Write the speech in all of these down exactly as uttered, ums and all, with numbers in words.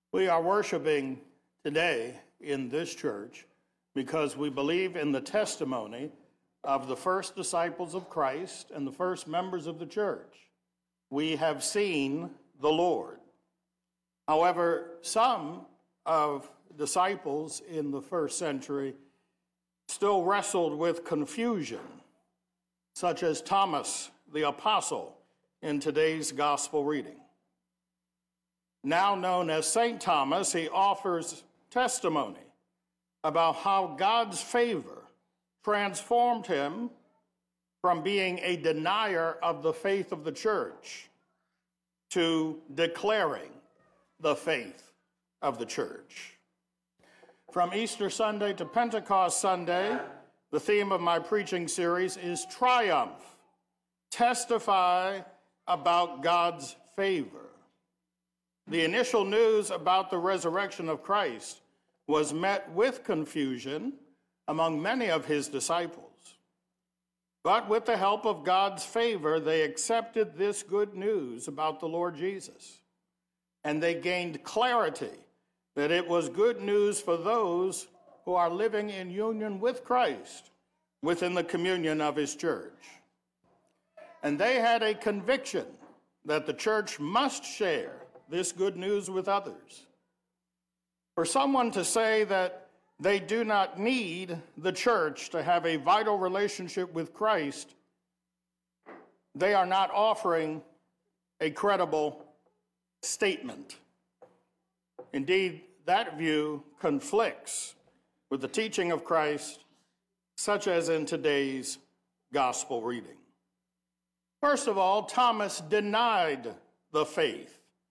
We are worshiping today in this church because we believe in the testimony of the first disciples of Christ and the first members of the church. We have seen the Lord. However, some of disciples in the first century still wrestled with confusion, such as Thomas the apostle in today's gospel reading. Now known as Saint Thomas, he offers testimony about how God's favor transformed him from being a denier of the faith of the church to declaring the faith of the church. From Easter Sunday to Pentecost Sunday, the theme of my preaching series is Triumph. Testify about God's favor. The initial news about the resurrection of Christ was met with confusion among many of his disciples. But with the help of God's favor, they accepted this good news about the Lord Jesus. And they gained clarity that it was good news for those who are living in union with Christ within the communion of his church. And they had a conviction that the church must share this good news with others. For someone to say that they do not need the church to have a vital relationship with Christ, they are not offering a credible statement. Indeed, that view conflicts with the teaching of Christ, such as in today's gospel reading. First of all, Thomas denied the faith.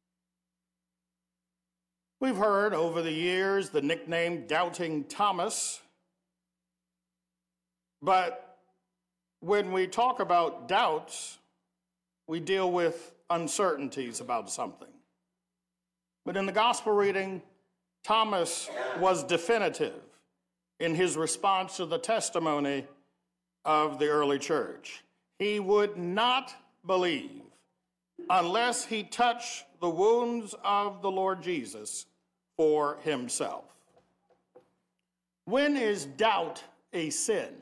We've heard over the years the nickname Doubting Thomas, but when we talk about doubts, we deal with uncertainties about something. But in the gospel reading, Thomas was definitive in his response to the testimony of the early church. He would not believe unless he touched the wounds of the Lord Jesus for himself. When is doubt a sin?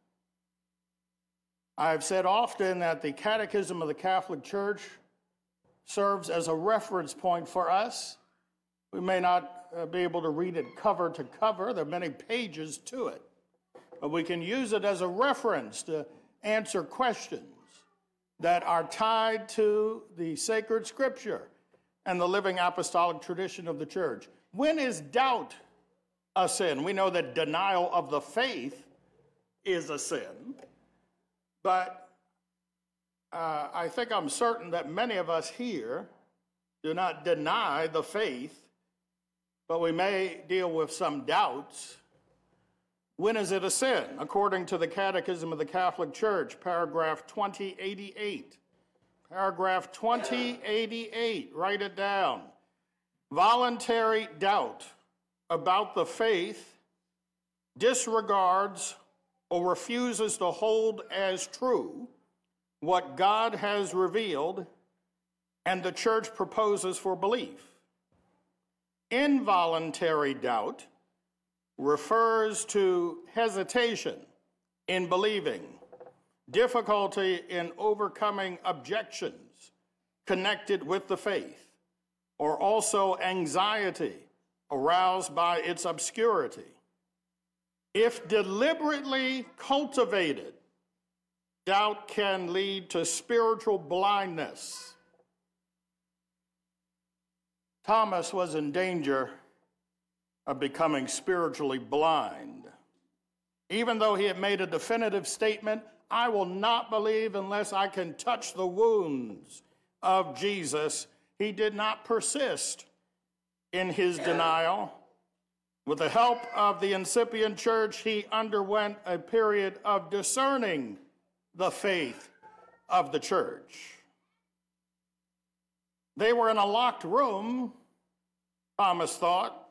I've said often that the Catechism of the Catholic Church serves as a reference point for us. We may not uh, be able to read it cover to cover. There are many pages to it. But we can use it as a reference to answer questions that are tied to the sacred scripture and the living apostolic tradition of the church. When is doubt a sin? We know that denial of the faith is a sin, but uh, I think I'm certain that many of us here do not deny the faith, but we may deal with some doubts. When is it a sin? According to the Catechism of the Catholic Church, paragraph twenty eighty-eight. Paragraph twenty eighty-eight, write it down. Voluntary doubt about the faith disregards or refuses to hold as true what God has revealed and the church proposes for belief. Involuntary doubt refers to hesitation in believing, difficulty in overcoming objections connected with the faith, or also anxiety aroused by its obscurity. If deliberately cultivated, doubt can lead to spiritual blindness. Thomas was in danger of becoming spiritually blind. Even though he had made a definitive statement, I will not believe unless I can touch the wounds of Jesus, he did not persist in his denial. With the help of the incipient church, he underwent a period of discerning the faith of the church. They were in a locked room, Thomas thought,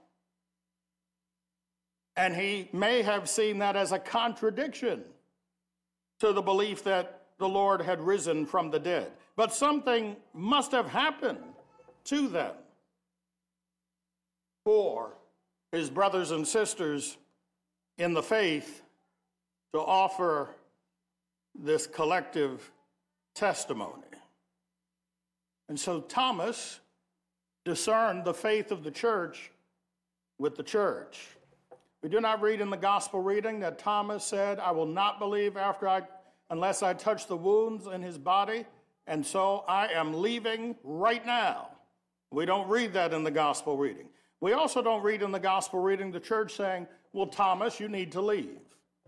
and he may have seen that as a contradiction to the belief that the Lord had risen from the dead. But something must have happened to them. for his brothers and sisters in the faith to offer this collective testimony. And so Thomas discerned the faith of the church with the church. We do not read in the gospel reading that Thomas said, I will not believe after I, unless I touch the wounds in his body, and so I am leaving right now. We don't read that in the gospel reading. We also don't read in the gospel reading the church saying, well, Thomas, you need to leave.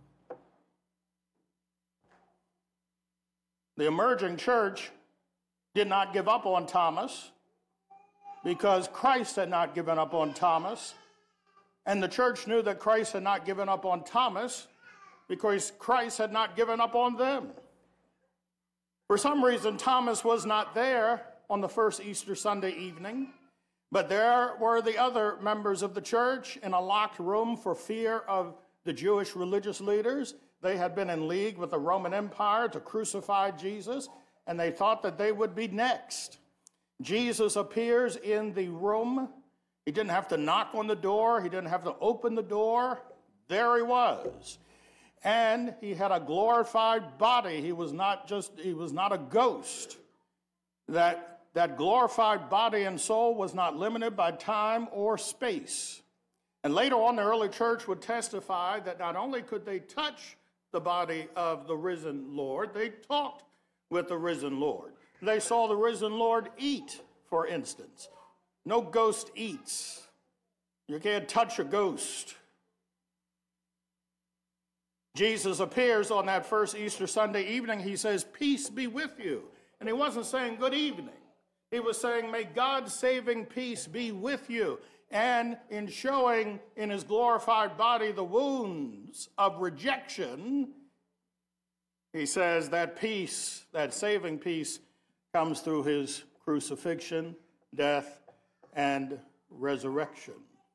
The emerging church did not give up on Thomas because Christ had not given up on Thomas. And the church knew that Christ had not given up on Thomas because Christ had not given up on them. For some reason, Thomas was not there on the first Easter Sunday evening, but there were the other members of the church in a locked room for fear of the Jewish religious leaders. They had been in league with the Roman Empire to crucify Jesus, and they thought that they would be next. Jesus appears in the room. He didn't have to knock on the door. He didn't have to open the door. There he was. And he had a glorified body. He was not just, he was not a ghost. That, that glorified body and soul was not limited by time or space. And later on, the early church would testify that not only could they touch the body of the risen Lord, they talked with the risen Lord. They saw the risen Lord eat, for instance. No ghost eats. You can't touch a ghost. Jesus appears on that first Easter Sunday evening. He says, peace be with you. And he wasn't saying good evening. He was saying, may God's saving peace be with you. And in showing in his glorified body the wounds of rejection, he says that peace, that saving peace, comes through his crucifixion, death, and resurrection.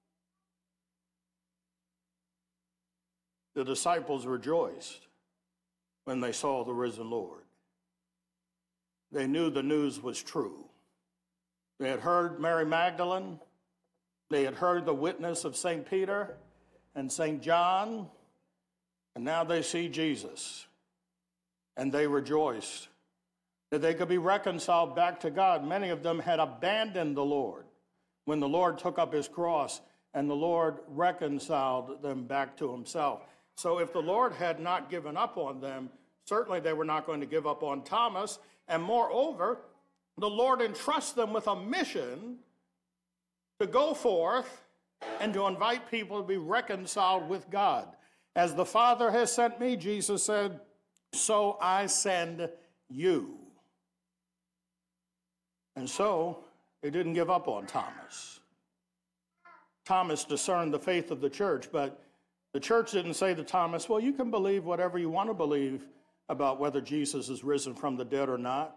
The disciples rejoiced when they saw the risen Lord. They knew the news was true. They had heard Mary Magdalene. They had heard the witness of Saint Peter and Saint John. And now they see Jesus. And they rejoiced that they could be reconciled back to God. Many of them had abandoned the Lord when the Lord took up his cross and the Lord reconciled them back to himself. So if the Lord had not given up on them, certainly they were not going to give up on Thomas. And moreover, the Lord entrusts them with a mission to go forth and to invite people to be reconciled with God. As the Father has sent me, Jesus said, so I send you. And so they didn't give up on Thomas. Thomas discerned the faith of the church, but the church didn't say to Thomas, well, you can believe whatever you want to believe about whether Jesus is risen from the dead or not.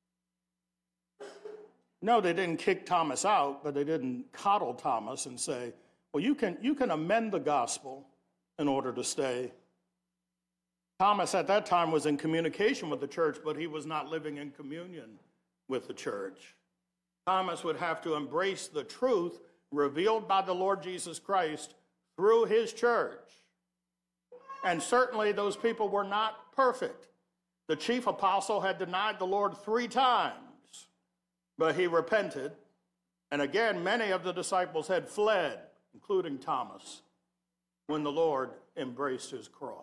No, they didn't kick Thomas out, but they didn't coddle Thomas and say, well, you can, you can amend the gospel in order to stay. Thomas at that time was in communication with the church, but he was not living in communion with the church. Thomas would have to embrace the truth revealed by the Lord Jesus Christ through his church. And certainly those people were not perfect. The chief apostle had denied the Lord three times, but he repented. And again, many of the disciples had fled, including Thomas, when the Lord embraced his cross.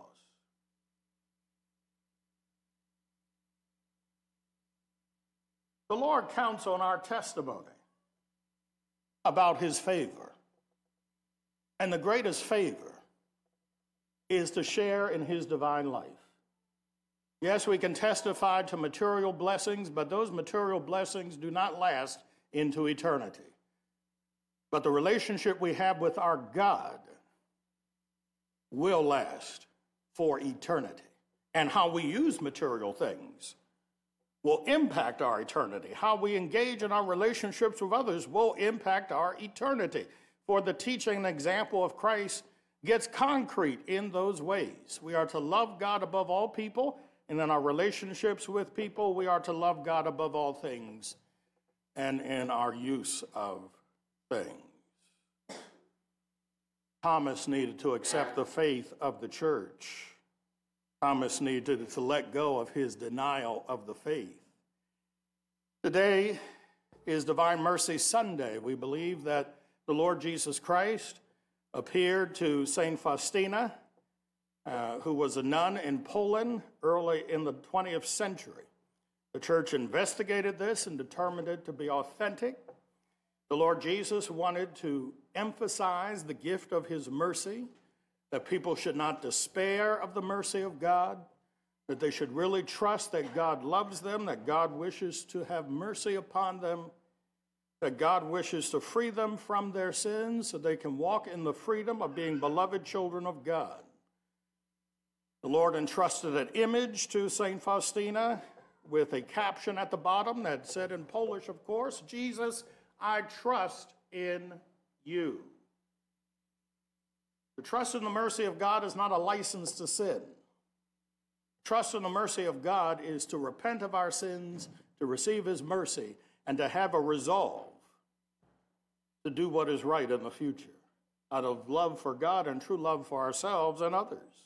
The Lord counts on our testimony about his favor. And the greatest favor is to share in his divine life. Yes, we can testify to material blessings, but those material blessings do not last into eternity. But the relationship we have with our God will last for eternity. And how we use material things will impact our eternity. How we engage in our relationships with others will impact our eternity. For the teaching and example of Christ gets concrete in those ways. We are to love God above all people, and in our relationships with people, we are to love God above all things, and in our use of things. Thomas needed to accept the faith of the church. Thomas needed to let go of his denial of the faith. Today is Divine Mercy Sunday. We believe that the Lord Jesus Christ appeared to Saint Faustina, uh, who was a nun in Poland early in the twentieth century. The church investigated this and determined it to be authentic. The Lord Jesus wanted to emphasize the gift of his mercy, that people should not despair of the mercy of God, that they should really trust that God loves them, that God wishes to have mercy upon them, that God wishes to free them from their sins so they can walk in the freedom of being beloved children of God. The Lord entrusted an image to Saint Faustina with a caption at the bottom that said in Polish, of course, "Jesus, I trust in you." The trust in the mercy of God is not a license to sin. Trust in the mercy of God is to repent of our sins, to receive his mercy, and to have a resolve to do what is right in the future, out of love for God and true love for ourselves and others.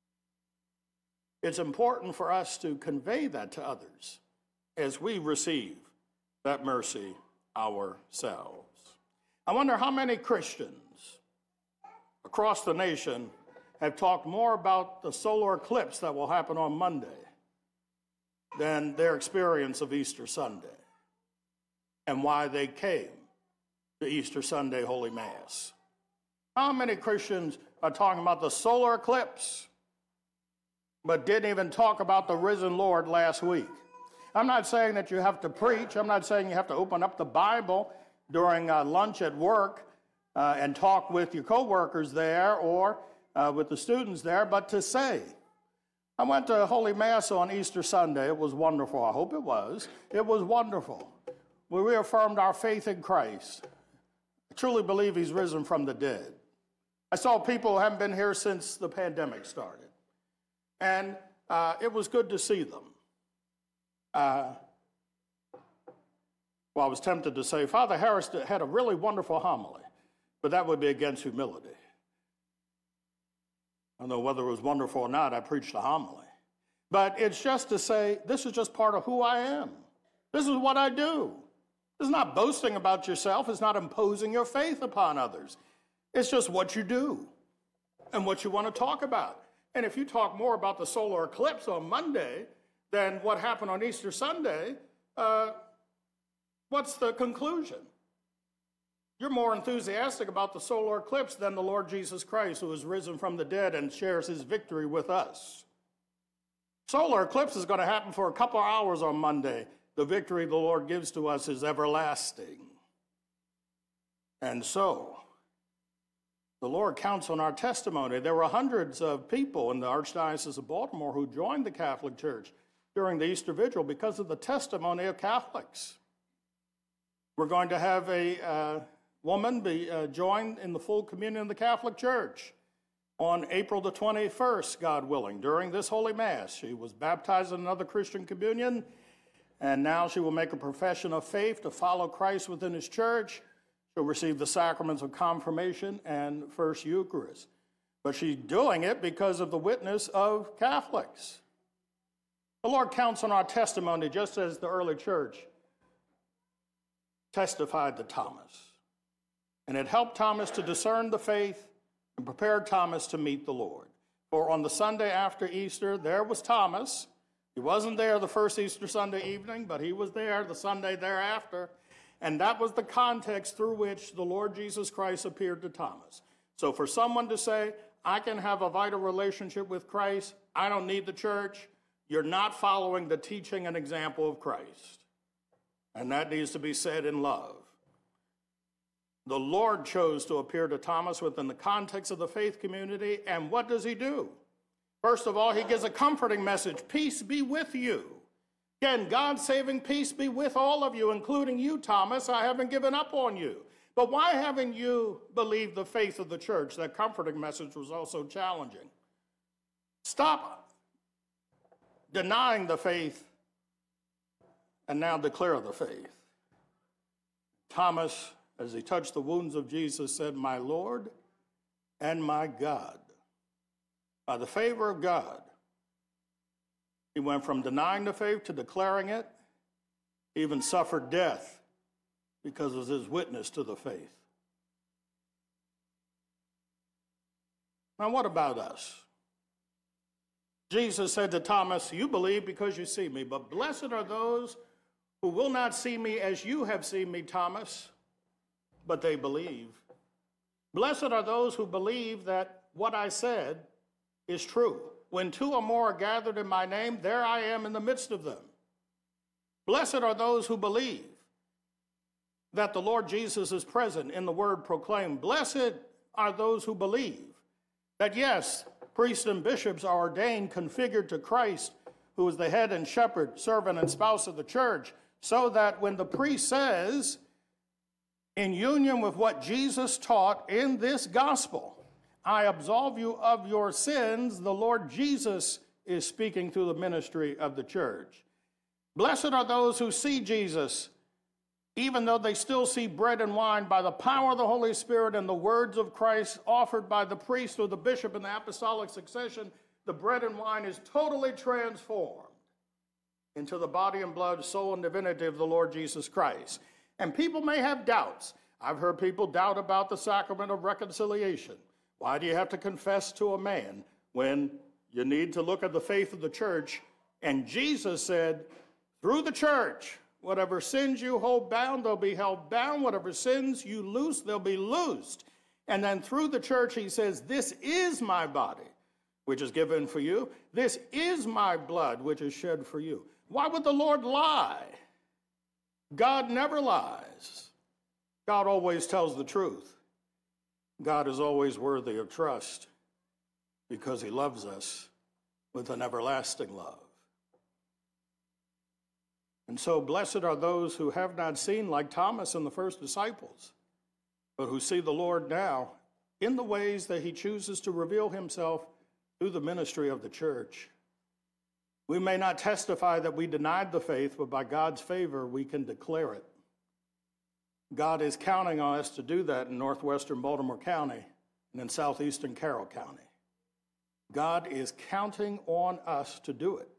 It's important for us to convey that to others as we receive that mercy ourselves. I wonder how many Christians across the nation have talked more about the solar eclipse that will happen on Monday than their experience of Easter Sunday and why they came to Easter Sunday Holy Mass. How many Christians are talking about the solar eclipse but didn't even talk about the risen Lord last week? I'm not saying that you have to preach. I'm not saying you have to open up the Bible during uh, lunch at work uh, and talk with your coworkers there or uh, with the students there, but to say, I went to Holy Mass on Easter Sunday. It was wonderful. I hope it was. It was wonderful. We reaffirmed our faith in Christ. I truly believe he's risen from the dead. I saw people who haven't been here since the pandemic started. And uh, it was good to see them. Uh, well, I was tempted to say, Father Harris had a really wonderful homily, but that would be against humility. I don't know whether it was wonderful or not, I preached a homily. But it's just to say, this is just part of who I am. This is what I do. This is not boasting about yourself. It's not imposing your faith upon others. It's just what you do and what you want to talk about. And if you talk more about the solar eclipse on Monday than what happened on Easter Sunday, uh, what's the conclusion? You're more enthusiastic about the solar eclipse than the Lord Jesus Christ, who is risen from the dead and shares his victory with us. Solar eclipse is going to happen for a couple hours on Monday. The victory the Lord gives to us is everlasting. And so, the Lord counts on our testimony. There were hundreds of people in the Archdiocese of Baltimore who joined the Catholic Church during the Easter Vigil because of the testimony of Catholics. We're going to have a uh, woman be uh, joined in the full communion of the Catholic Church on April the twenty-first, God willing, during this Holy Mass. She was baptized in another Christian communion, and now she will make a profession of faith to follow Christ within his church. She'll receive the sacraments of confirmation and First Eucharist. But she's doing it because of the witness of Catholics. The Lord counts on our testimony just as the early church testified to Thomas. And it helped Thomas to discern the faith and prepared Thomas to meet the Lord. For on the Sunday after Easter, there was Thomas. He wasn't there the first Easter Sunday evening, but he was there the Sunday thereafter. And that was the context through which the Lord Jesus Christ appeared to Thomas. So for someone to say, I can have a vital relationship with Christ, I don't need the church, you're not following the teaching and example of Christ. And that needs to be said in love. The Lord chose to appear to Thomas within the context of the faith community, and what does he do? First of all, he gives a comforting message, peace be with you. Again, God's saving peace be with all of you, including you, Thomas. I haven't given up on you. But why haven't you believed the faith of the church? That comforting message was also challenging. Stop denying the faith and now declare the faith. Thomas, as he touched the wounds of Jesus, said, my Lord and my God. By the favor of God, he went from denying the faith to declaring it. He even suffered death because of his witness to the faith. Now, what about us? Jesus said to Thomas, you believe because you see me, but blessed are those who will not see me as you have seen me, Thomas, but they believe. Blessed are those who believe that what I said is true. When two or more are gathered in my name, there I am in the midst of them. Blessed are those who believe that the Lord Jesus is present in the word proclaimed. Blessed are those who believe that, yes, priests and bishops are ordained, configured to Christ, who is the head and shepherd, servant and spouse of the church, so that when the priest says, in union with what Jesus taught in this gospel, I absolve you of your sins, the Lord Jesus is speaking through the ministry of the church. Blessed are those who see Jesus, even though they still see bread and wine, by the power of the Holy Spirit and the words of Christ offered by the priest or the bishop in the apostolic succession. The bread and wine is totally transformed into the body and blood, soul, and divinity of the Lord Jesus Christ. And people may have doubts. I've heard people doubt about the sacrament of reconciliation. Why do you have to confess to a man when you need to look at the faith of the church? And Jesus said, through the church, whatever sins you hold bound, they'll be held bound. Whatever sins you loose, they'll be loosed. And then through the church, he says, this is my body, which is given for you. This is my blood, which is shed for you. Why would the Lord lie? God never lies. God always tells the truth. God is always worthy of trust because he loves us with an everlasting love. And so blessed are those who have not seen, like Thomas and the first disciples, but who see the Lord now in the ways that he chooses to reveal himself through the ministry of the church. We may not testify that we denied the faith, but by God's favor, we can declare it. God is counting on us to do that in northwestern Baltimore County and in southeastern Carroll County. God is counting on us to do it.